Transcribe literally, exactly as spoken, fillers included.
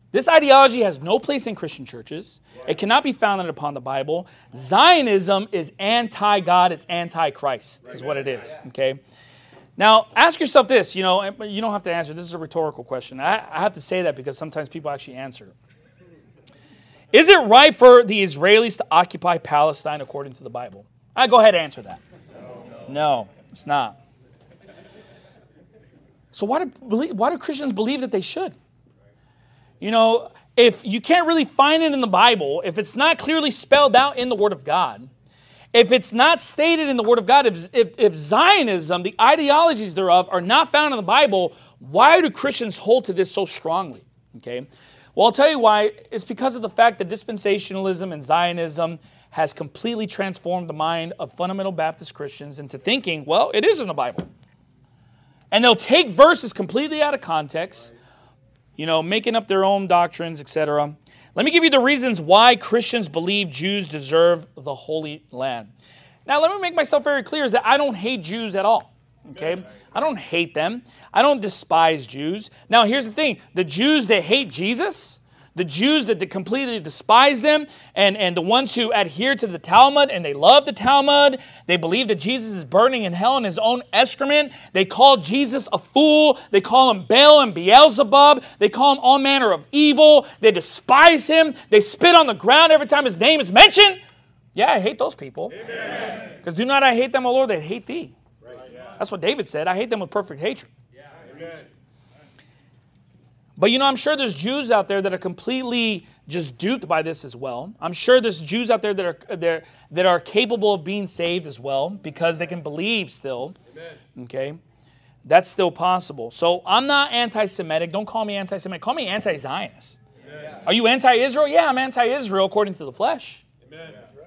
This ideology has no place in Christian churches. It cannot be founded upon the Bible. Zionism is anti-God. It's anti-Christ is what it is, okay? Now, ask yourself this. You know, you don't have to answer. This is a rhetorical question. I, I have to say that because sometimes people actually answer. Is it right for the Israelis to occupy Palestine according to the Bible? I go ahead and answer that. No, no it's not. So why do, why do Christians believe that they should? You know, if you can't really find it in the Bible, if it's not clearly spelled out in the Word of God, if it's not stated in the Word of God, if, if, if Zionism, the ideologies thereof, are not found in the Bible, why do Christians hold to this so strongly? Okay. Well, I'll tell you why. It's because of the fact that dispensationalism and Zionism has completely transformed the mind of fundamental Baptist Christians into thinking, well, it is in the Bible. And they'll take verses completely out of context, you know, making up their own doctrines, et cetera. Let me give you the reasons why Christians believe Jews deserve the Holy Land. Now, let me make myself very clear is that I don't hate Jews at all, okay? I don't hate them. I don't despise Jews. Now, here's the thing. The Jews that hate Jesus, the Jews that completely despise them, and, and the ones who adhere to the Talmud, and they love the Talmud, they believe that Jesus is burning in hell in his own excrement. They call Jesus a fool. They call him Baal and Beelzebub. They call him all manner of evil. They despise him. They spit on the ground every time his name is mentioned. Yeah, I hate those people. Because do not I hate them, O Lord, they hate thee. Right. That's what David said. I hate them with perfect hatred. Yeah. Amen. But, you know, I'm sure there's Jews out there that are completely just duped by this as well. I'm sure there's Jews out there that are that, that are capable of being saved as well because they can believe still. Amen. Okay? That's still possible. So I'm not anti-Semitic. Don't call me anti-Semitic. Call me anti-Zionist. Amen. Are you anti-Israel? Yeah, I'm anti-Israel according to the flesh. Amen.